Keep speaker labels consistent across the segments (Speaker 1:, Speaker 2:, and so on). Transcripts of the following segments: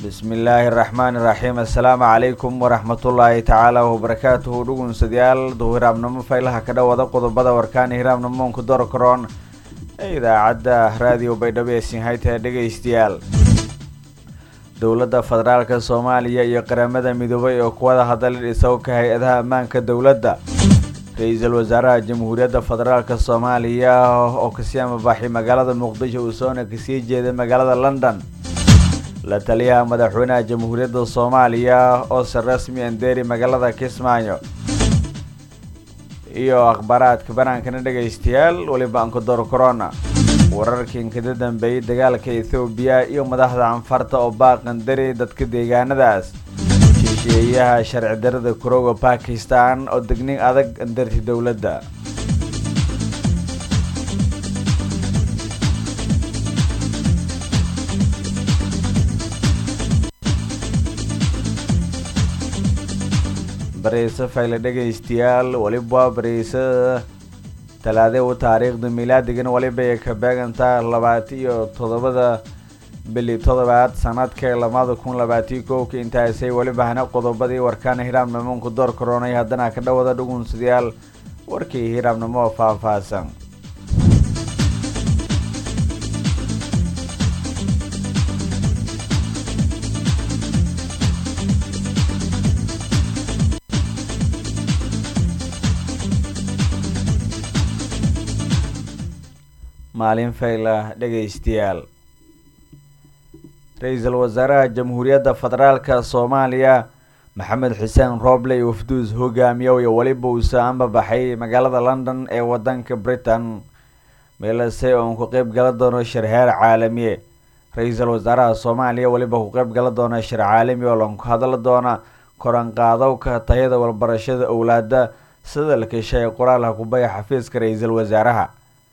Speaker 1: bismillaahi raxmaani raxiim assalaamu calaykum waraxmatullaahi tacaala wabarakaatuhu dhugunsadayaal duhiraabnimo faylaha ka dhawada qodobada warkaani hiraabnimoonku dorkaroon ee idaacadda raadiyo baydhabo ee sinhayta dhegaystayaal dowladda federaalka soomaaliya iyo qaramada midoobay oo kuwada hadal dhisow ka hay-adaha ammaanka dowladda ra-iisul wasaaraha jamhuuriyadda federaalka soomaaliya oo kasii amabaxay magaalada muqdisho uu soona kasii jeeday magaalada london la taliyaha madaxweynaha jamhuuriyadda soomaaliya oo si rasmi andeeri magaalada kismaayo iyo akhbaaraadka banaankana dhegaystayaal weliba ankudor corona wararkii kada dambeeyay dagaalka ethoobiya iyo madaxda canfarta oo baaqandari dadka deegaanadaas shisheeyaha sharci darada kurooga bakistan oo degnin adag andarti dowladda bariise fayle dhegaystayaal weliba bariise talaade u taariikhda milaadigana waliba ay ka beegantaa 27 bili 7 sanadka 2021 intaasay waliba hana qodobadii warkaana hiraabnimoonku door koronay haddana ka dhawada dhugunsadayaal warkii hiraabnimo faahfaahsan maalin fayla dhegaystayaal ra-iisul wasaaraha jamhuuriyadda federaalka soomaaliya maxamed xuseen roble iyo wafduus hogaamiye iyo weliba uu saamba baxay magaalada london ee wadanka britain meelase oon ku qeyb gala doono shir heer caalamiye ra-iisul wasaaraha soomaaliya weliba ku qeyb gala doona shir caalami oo lanku hadla doona koranqaadowka tayada walbarashada owlaada sida la kashay qoraalha kubaya xafiiska ra-iisul wasaaraha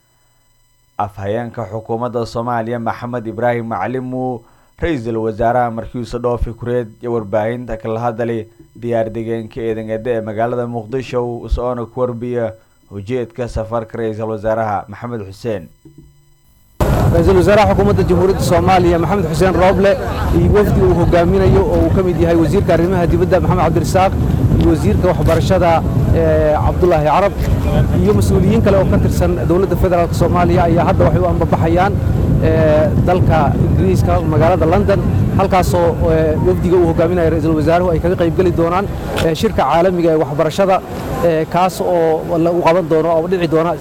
Speaker 1: afhayeenka xukuumadda soomaaliya maxamed ibraahim macalimu ra-iisul wasaaraha markiisa dhoofi kureed iyo warbaahinta kala hadalay diyaar degeenka eedangade ee magaalada muqdisho soona ku warbiya ujeedka safarka ra-iisul wasaaraha maxamed xuseen
Speaker 2: ra-iisul wasaaraha xukuumadda jamhuuriyadda soomaaliya maxamed xuseen roble iyo wafdi uu hogaaminayo oo uu ka mid yahay wasiirka arrimaha dibadda maxamed cabdirasaaq iyo wasiirka waxbarashada cabdullaahi carab iyo mas-uuliyiin kale oo ka tirsan dowladda federaalk soomaaliya ayaa hadda waxay u ambabaxayaan dalka ingiriiska magaalada london halkaasoo wafdiga uu hogaaminayo ra-iisul wasaaruhu ay kaga qayb geli doonaan shirka caalamiga ee waxbarashada kaas oo lagu qaban doono oo dhici doona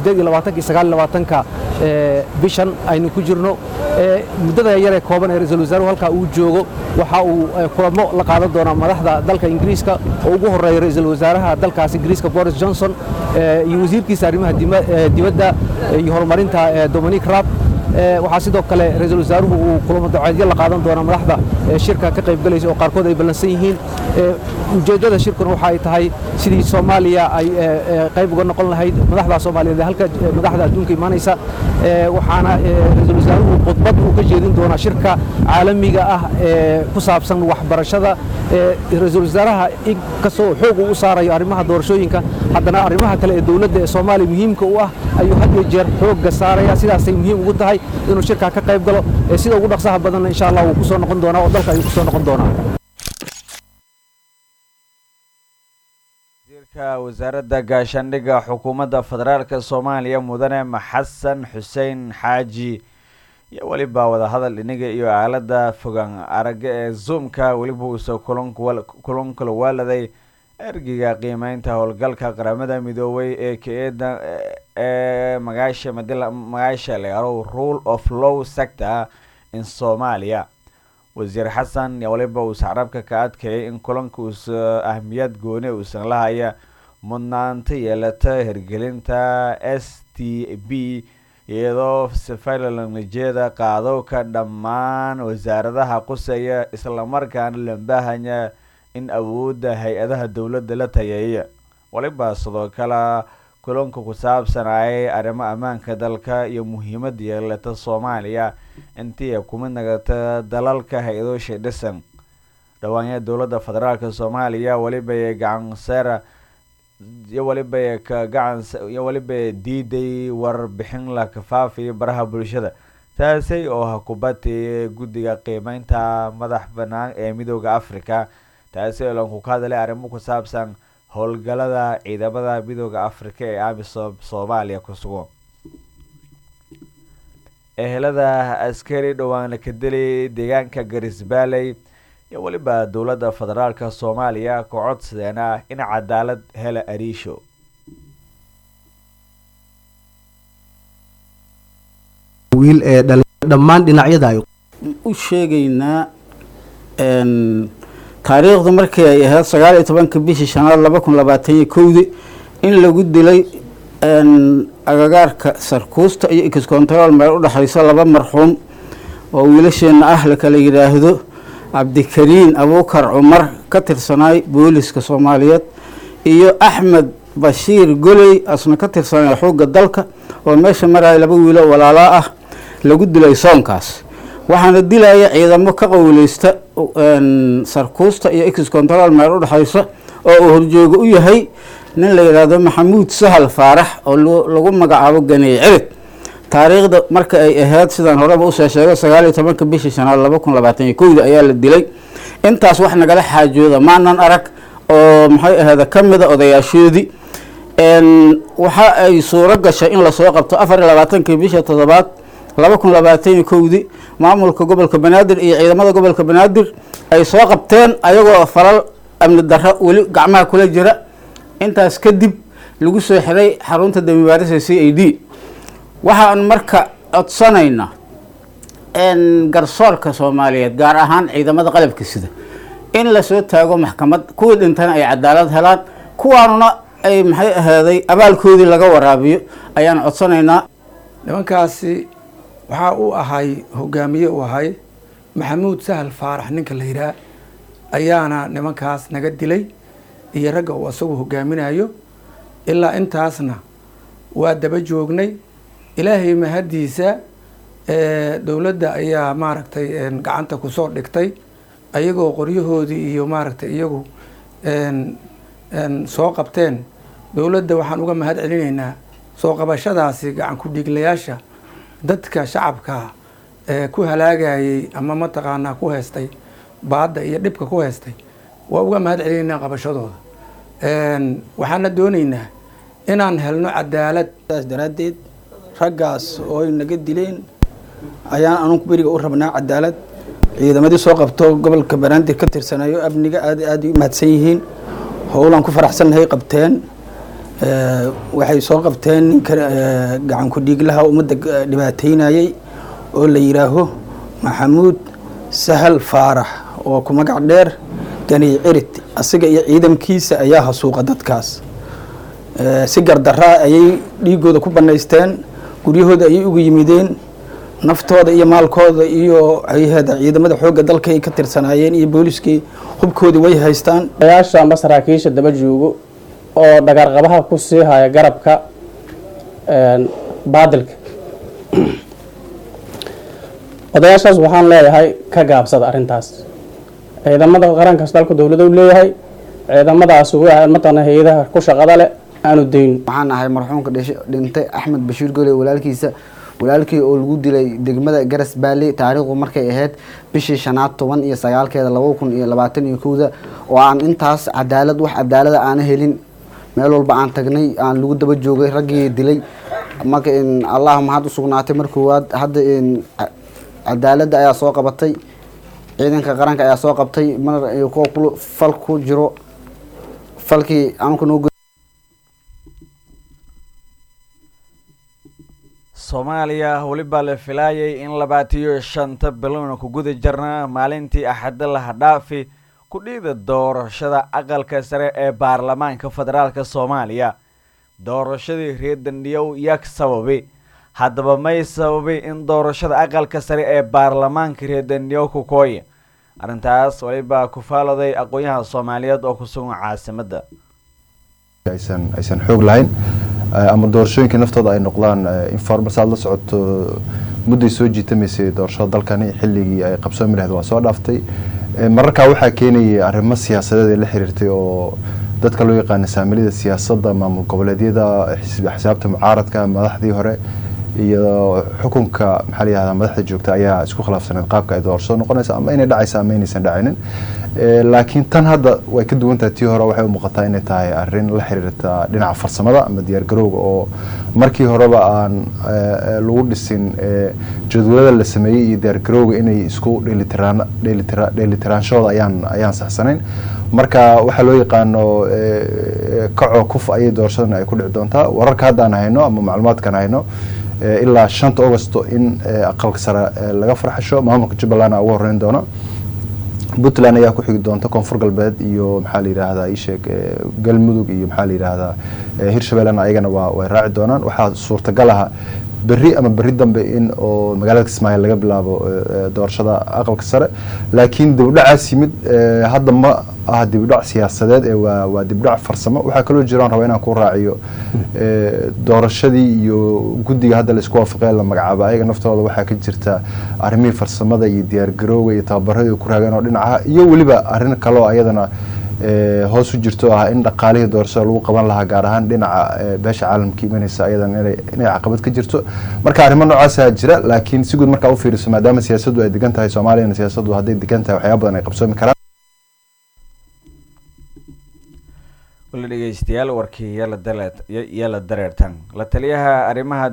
Speaker 2: 28-29 bishan aynu ku jirno muddada yaree kooban ee ra-iisul wasaaruhu halkaa uu joogo waxa uu kulamo la qaadan doonaa madaxda dalka ingiriiska oo ugu horeeya ra-iisul wasaaraha dalkaas ingiriiska boris johnson iyo wasiirkiisa arrimaha dibadda iyo horumarinta dominic raab waxaa sidoo kale ra-iisul wasaaruhu uu kulamo daceedyo la qaadan doona madaxda shirka ka qayb galaysa oo qaarkood ay ballansan yihiin ujeeddada shirkuna waxa ay tahay sidii soomaaliya ay qayb uga noqon lahayd madaxda soomaaliyeed halka madaxda adduunka imaanaysa waxaana ra-iisul wasaaruhu khudbad uu ka jeedin doonaa shirka caalamiga ah ee ku saabsan waxbarashada ra-iisul wasaaraha inkastoo xoog uu u saarayo arrimaha doorashooyinka haddana arrimaha kale ee dowladda ee soomaaliya muhiimka u ah ayuu had iyo jeer xoogga saaraya sidaasay muhiim ugu tahay inuu shirkaa ka qayb galo sida ugu dhaqsaha badanna insha allah wuu ku soo noqon doonaa oo dalka ayuu ku soo noqon doonaa
Speaker 1: wasiirka wasaaradda gaashaandhigga xukuumadda federaalka soomaaliya mudane xasan xuseen xaaji iyo weliba wadahadal dhiniga iyo aalada fogaan aragga ee zoomka weliba uusoo kulankala waaladay ergiga qiimeynta howlgalka qaramada midoobay ee ka-eeda ee magaasha leerow rule of law sector in soomaaliya wasiir xasan waliba uu sacrabka ka adkeeyay in kulanka uusa ahmiyad gooni uusan lahaya mudnaanta yeelata hirgelinta s t b iyadoo sifaylalanajeeda qaadowka dhammaan wasaaradaha quseeya islamarkaana la baahanya in awoodda hay-adaha dowladda la tayeeya waliba sidoo kale kulanka ku saabsanayay arrimo ammaanka dalka iyo muhiimada yeelata soomaaliya intii ay kumid nagata dalalka hay-adoosha dhisan dhawaanya dowladda federaalka soomaaliya waliba gacanseera iyo waliba diiday warbixin la kafaafiyo baraha bulshada taasi oo ha kubatay guddiga qiimeynta madax bannaan ee midooda Afrika taasi oo lagu ka hadlay arrimo ku saabsan howlgallada ciidamada midooda Afrika ee AMISOM Soomaaliya ku sugan. ehelada askari dhawaan ka dilay deegaanka Garis Valley iyo waliba dowladda federaalka Soomaaliya ku codsadeen in cadaalad hela Arisho.
Speaker 3: wiil ee dhammaan dhinacyada ay
Speaker 4: u sheegaynaa taariikhdu markii ay ahayd 19 bishii shanaad 2021 in lagu dilay agagaarka Sarkuusta iyo X-Control meel u dhaxaysa laba marxuum oo wiilasheena ah la kala yiraahdo Cabdikariin Abuukar Cumar ka tirsanay booliska Soomaaliyeed iyo Axmed Bashiir Goley asna ka tirsanay xoogga dalka oo meesha maray laba wiil oo walaalo ah lagu dilay soonkaas waxaana dilaya ciidamo ka qowleysta Sarkuusta iyo X-Control meel u dhaxaysa oo horjooga u yahay nin la yiraahdo Maxamuud Sahal Faarax oo lagu magacaabo Ganay Cirid taariikhda marka ay ahayd sidaan horeba u sheegay 19 bishii shanaad 2021 ayaa la dilay intaas wax nagala xaajooda maanan arag oo maxay ahayd kamida odayaashoodii waxa ay suuro gashay in la soo qabto 24 bishii toddobaad 2021 maamulka gobolka Banaadir iyo ciidamada gobolka Banaadir ay soo qabteen ayagoo falal amni darro wali gacmaha kula jira intaas kadib lagu soo xiray xarunta dambibaarista CID waxaan marka codsanaynaa garsoorka Soomaaliyeed gaar ahaan ciidamada qalabka sida in la soo taago maxkamad kuwa dhintana ay cadaalad helaan kuwaanuna ay maxay ahaaday abaalkoodii laga waraabiyo ayaan codsanaynaa.
Speaker 5: nimankaasi waxa uu ahay hogaamiye uu ahay Maxamuud Sahal Faarax ninka la yiraahdo ayaana nimankaas naga dilay iyo ragga uu asagu hogaaminayo ilaa intaasna waa daba joognay ilaahay mahadiisa dawladda ayaa maaragtay gacanta ku soo dhigtay ayagoo qoryahoodii iyo maaragtay iyagu soo qabteen dawladda waxaan uga mahad celinaynaa soo qabashadaasi gacan ku dhiglayaasha dadka shacabka ku halaagayay ama mataqaanaa ku heystay baadda iyo dhibka ku heystay waa uga mahad celinaynaa qabashadooda waxaana doonaynaa inaan helno cadaalad
Speaker 4: daraadeed raggaas oo ay naga dileen ayaan anugu bariga u rabnaa cadaalad ciidamadii soo qabto gobolka Banaadir ka tirsanayo amniga aad u mahadsan yihiin howlan ku faraxsanahay qabteen waxay soo qabteen ninka gacan ku dhiglaha umada dhibaateynayay oo la yiraaho Maxamuud Sahal Faarax oo ku magac dheer Ganay Cirid asiga iyo ciidankiisa ayaa hasuuqa dadkaas si gardarra ayay dhiigooda ku banaysteen guryahooda ayay ugu yimideen naftooda iyo maalkooda iyo hay'adaha ciidamada xoogga dalka ay ka tirsanayeen iyo booliskii hubkoodii way haystaan
Speaker 6: ayaasha ama saraakiisha daba joogo oo dhagar qabaha ku sii haya garabka baadilka odayaashaas waxaan leeyahay ka gaabsada arintaas ciidamada qaranka dalka dawladda uu leeyahay ciidamadaas waa matana hay'adaha ku shaqada leh aanu deyn
Speaker 7: waxaan ahay marxuumka dhintay Axmed Bashiir Goley walaalkii oo lagu dilay degmada Garas Valley taariikhdu markay ahayd bishii shanaad 19keeda 2021 oo aan intaas cadaalad wax cadaalad aan helin meel walba aan tagnay aan lagu daba joogay raggii dilay marka in Allah mahad u sugnaatay markoowaad hadda in cadaalad ayaa soo qabatay ciidanka qaranka ayaa soo qabtay mar ku fal ku jiro falkii aan ku noo
Speaker 1: Soomaaliya waliba la filayay in 25 bilood ku guda jirna maalintii Axad la hadhaafi ku dhiida doorashada aqalka sare ee baarlamaanka federaalka Soomaaliya doorashadii reedandiyow yak sababi haddaba may sababi in doorashada aqalka sare ee baarlamaanka reedandiyow ku kooy arintaas waliba ku faaladay aqoonyaha Soomaaliyeed oo ku sugan caasimadda
Speaker 8: aysan xoog lahayn ama doorashooyinka naftooda ay noqdaan informal saad la socoto muddo soo jiitameysay doorashada dalkani xilligii ay qabsoomi lahayd waa soo dhaaftay mararka waxa keenay arrimo siyaasadeed la xiriirtay oo dadka loo yaqaan saamilida siyaasadda maamul goboleedyada xisbiga mucaaradka madaxdii hore iyo xukunka maxaa la yihahdaa madaxda joogta ayaa isku khilaafsaneed qaabka ay doorashada noqonaysa ama inay dhacaysa ama inaysan dhacinin laakiin tan hadda way ka duwan tahay tii hore waxay u muuqataa inay tahay arrin la xiriirta dhinaca farsamada ama diyaargarowga oo markii horeba aan lagu dhisin jadwalada la sameeyey iyo diyaargarowga inay isku dheelitiraanshoda ayaan saxsanayn marka waxaa loo yaqaano kaco kuf ayay doorashadan ay ku dhici doontaa wararka hadda aan hayno ama macluumaadkan hayno ilaa 5 Agosto in aqalka sare laga farxasho maamulka Jubbaland ugu horeyn doona Puntland ayaa ku xigi doonta Koonfur Galbeed iyo maxaa la yiraahdaa isheeg Galmudug iyo maxaa la yiraahdaa Hirshabeelle ayagana way raaci doonaan waxa suurtagal ah berri ama berri dambe in oo magaalada Kismaayo laga bilaabo doorashada aqalka sare laakiin dib u dhacaas yimid hadda ma ah dib u dhac siyaasadeed waa dib u dhac farsamo waxa kale oo jiraan raba inaan ku raaciyo doorashadii iyo guddiga hadda la isku waafaqay la magacaabo ayaga naftooda waxa ka jirta arrimihii farsamada iyo diyaar garowga iyo tababarada ku raageen oo dhinaca iyo waliba arrin kale oo ayadana hoos u jirto ah in dhaqaalihii doorashada lagu qaban lahaa gaar ahaan dhinaca beesha caalamka imanaysa ayadan inay caqabad ka jirto marka arrimo noocaas ah jira laakiin si guud marka u fiiriso maadaama siyaasaddu ay degan tahay Soomaaliya siyaasaddu hadday degan tahay waxyaabo badan ay qabsoomi karaan
Speaker 1: wala dhageystayaal warkii yala dareertan la taliyaha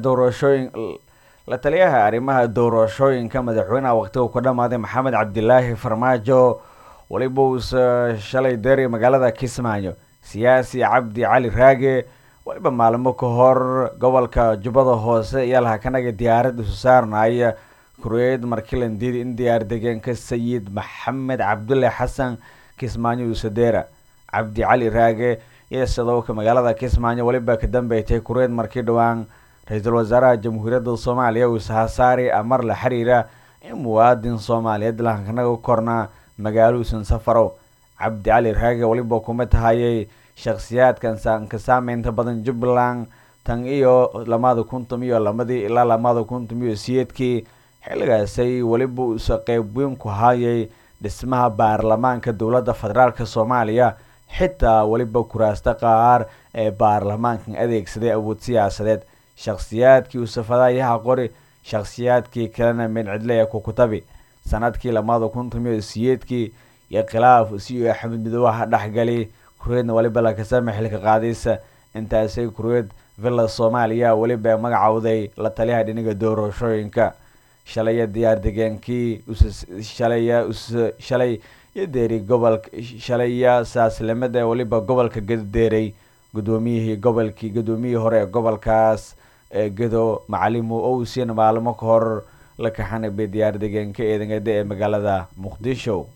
Speaker 1: arrimaha doorashooyinka madaxweynaha waqtiga ku dhamaaday Maxamed Cabdilaahi Farmaajo waliba uu shalay deeray magaalada Kismaayo siyaasi Cabdi Cali Raage waliba maalmo ka hor gobolka Jubbada Hoose iyo la kanaga diyaarad u saarnay kureed markilan diid in diyaar deegaanka Sayid Maxamed Cabdulle Xasan Kismaayo uu sadeera Cabdi Cali Raage iyo sidoo kale magaalada Kismaayo waliba ka dambeeyay kureed markii dhawaan ra'iisul wasaaraha jamhuuriyadda Soomaaliya uu sahasaari amar la xiriira in muwaadin Soomaaliyeed la kanaga korna magaalo safaro Cabdi Cali Raage waliba kuma tahayay shakhsiyaadkan ka saameynta badan Jubbaland tan iyo 2012 ilaa 2018 xilligaasay waliba uu qayb weyn ku hayay dhismaha baarlamaanka dawladda federaalka Soomaaliya xitaa waliba kuraasta qaar ee baarlamaanka adeegsaday awood siyaasadeed shakhsiyaadkii uu safadayaha qori shakhsiyaadkii kalena min cidlaya ku kutabi sanadkii 2018 iyo khilaaf si Axmed Midowah dhaxgali kureedna waliba la ka sameeyay xilka qaadaysa intaasay kureed villa Soomaaliya waliba magacawday la taliyaha dhinaca doorashooyinka shalay diyaar degaankii shalay yadeeri gobolka shalay saaslamada waliba gobolka Gadeeray gudoomiyihii hore gobolkaas Gado macalimo oo sii maalmo ka hor la kaxana diyaar deegaanka ee magaalada Muqdisho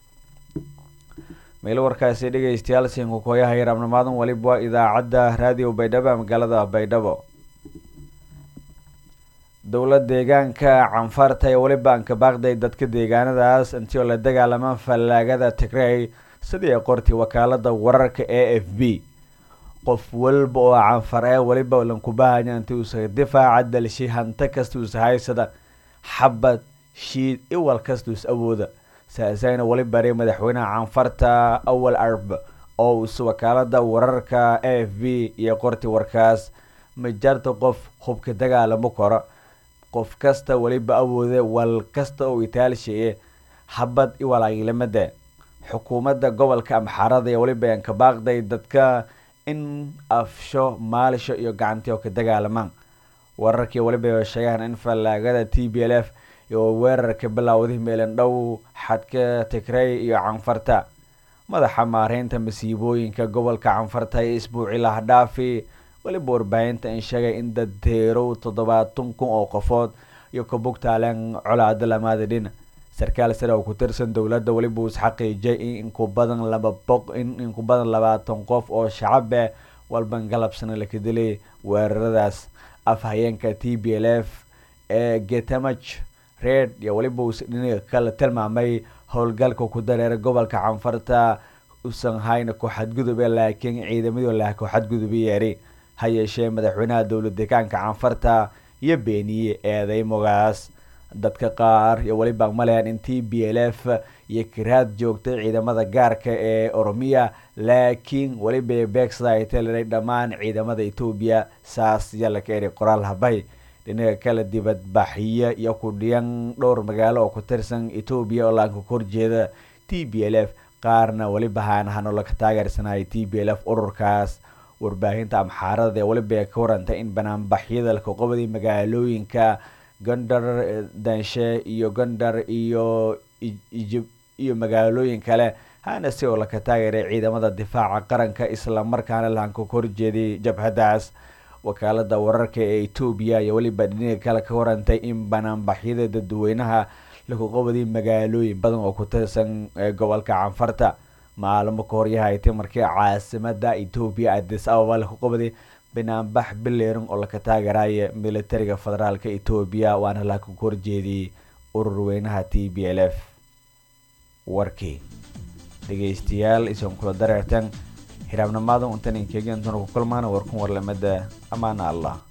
Speaker 1: meel warkaasi dhageystayaal siinka ku yahay rabnimaadan waliba idaacadda radio Baydhabo magaalada Baydhabo dawladda deegaanka Canfarta ee waliba aan ka baaqday dadka deegaanadaas intii la dagaalama fallaagada Tigray sidii qorti wakaalada wararka AFP qof walba oo Canfar ah waliba lan ku baahan intii uu difaaca dalshi hanta kasta uu haysada xabad shiid iwal kasta uu awooda saasayna waliba madaxweynaha Canfarta awal arb oo wakaalada wararka AFP iyo qorti warkaas ma jarto qof hubka dagaalamo karo qof kasta waliba awooda wal kasta oo itaalshiye xabad iwal aylamada xukuumadda gobolka Amxaarada iyo waliba aan ka baaqday dadka in afsho maalisho iyo gacantiyo ka dagaalamaan wararkii waliba sheegaan in fallaagada TPLF iyo weerarka bilowday meelan dhow xadka Tigray iyo Canfarta madaxa maareynta masiibooyinka gobolka Canfarta ee isbuuci la dhaafi waliba warbaahinta in sheegay in dad deero 70,000 oo qofood iyo ka bogtaalan colaad lamaadin sarkaal sare oo ku tirsan dawladda waliba uu xaqiijiyay in ku badan 20 qof oo shacab ah walban galabsana la kadilay weeraradaas afhayeenka TPLF ee Getamach Red iyo waliba uu dhinaca kala tilmaamay howlgalka ku dareeray gobolka Canfarta usan hayna ku xadgudub laakiin ciidamadu la ku xadgudub yeeri hayeeshee madaxweynaha dawladda deegaanka Canfarta iyo beeniye eedeymogaas dadka qaar iyo waliba maleeyaan in TPLF iyo kiraad joogtay ciidamada gaarka ee Oromiya laakiin waliba beegsada ay taleeray dhamaan ciidamada Itoobiya saas yala ka eri qoraal habay dhinaca kale dibadbaxyo iyo ku dhiyan dhowr magaalo oo ku tirsan Ethiopia oo laanka korjeeda TPLF qaarna waliba haanahan oo laga taageersanayay TPLF ururkaas warbaahinta amxaarada ee waliba ka warantay in banaanbaxyada la qabsaday magaalooyinka Gondar Danshe iyo Gondar iyo magaalooyin kale hana si oo laga taageeray ciidamada difaaca qaranka isla markaana laanka korjeeday jabhadaas wakaalada wararka ee Ethiopia iyo waliba dhinaca kale ka warantay in banaanbaxyada dadweynaha lagu qabsaday magaalooyin badan oo ku tirsan gobolka Canfarta maalmo ka hor yahay markii caasimada Ethiopia Addis Ababa lagu qabsaday banaanbax bileeran oo laga taageeray militariga federaalka Ethiopia waana la ku korjeeday urur weynaha TPLF warkii dhageystayaal isan kula dareertan hiraabnimada intan in keegin doona ku kulmaan warkun warlamada amaana Allah